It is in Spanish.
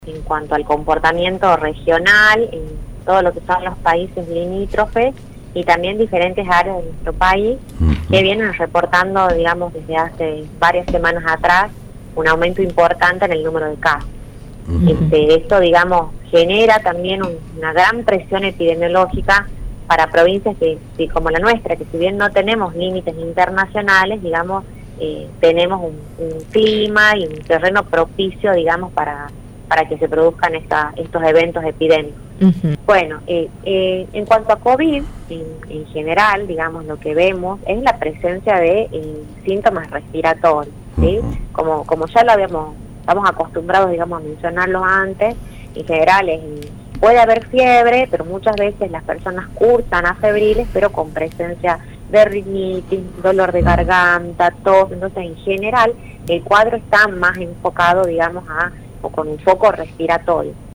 en cuanto al comportamiento regional en todo lo que son los países limítrofes y también diferentes áreas de nuestro país que vienen reportando, digamos, desde hace varias semanas atrás, un aumento importante en el número de casos. Esto, digamos, genera también una gran presión epidemiológica para provincias que como la nuestra, que si bien no tenemos límites internacionales, digamos, tenemos un clima y un terreno propicio, digamos, para que se produzcan estos eventos epidémicos. Bueno, en cuanto a COVID, en general, digamos, lo que vemos es la presencia de síntomas respiratorios, ¿sí? Como ya estamos acostumbrados, digamos, a mencionarlo antes, en general puede haber fiebre, pero muchas veces las personas cursan afebriles, pero con presencia de rinitis, dolor de garganta, tos. Entonces, en general, el cuadro está más enfocado, digamos, o con un foco respiratorio.